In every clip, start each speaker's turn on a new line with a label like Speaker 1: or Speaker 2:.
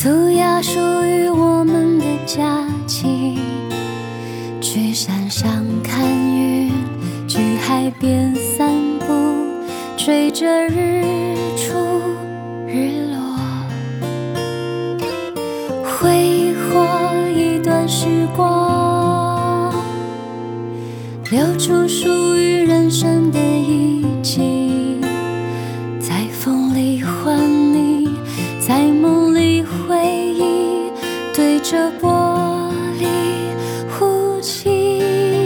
Speaker 1: 涂鸦属于我们的假期，去山上看云，去海边散步，追着日出日落，挥霍一段时光，留住属于人生的遗迹，在风里唤你，在梦里回忆，对着玻璃呼气。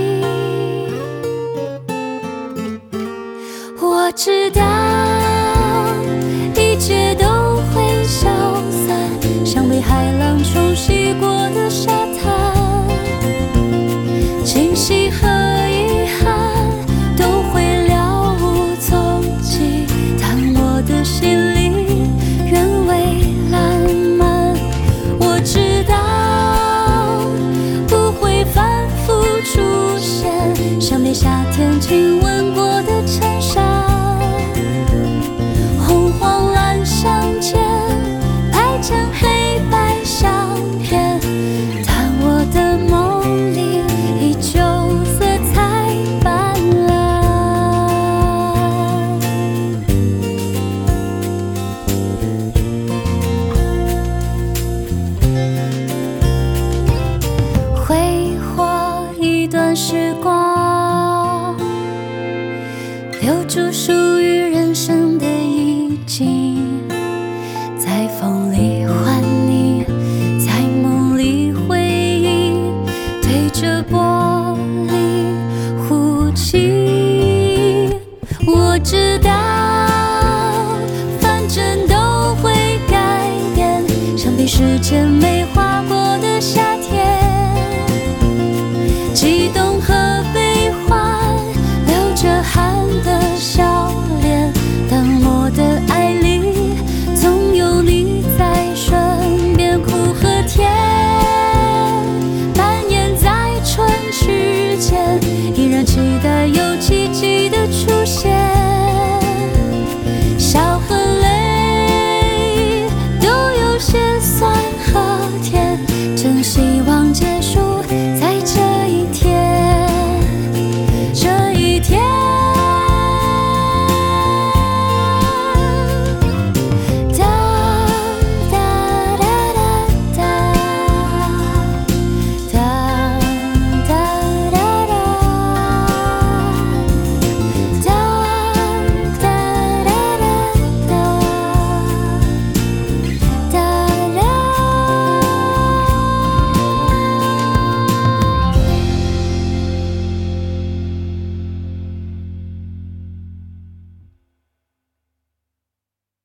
Speaker 1: 我知道一切都会消散，像被海浪冲洗过的沙滩，惊喜和遗憾都会了无踪迹，但我的心里原味烂漫。我知道不会反复出现，像被夏天亲吻过的衬衫，红黄蓝相间，拍成黑白相片，但我的梦里依旧色彩斑斓，挥霍一段时光，留住属于人生的遗迹，在风里唤你，在梦里回忆，对着玻璃呼气。我知道反正都会改变，像被时间没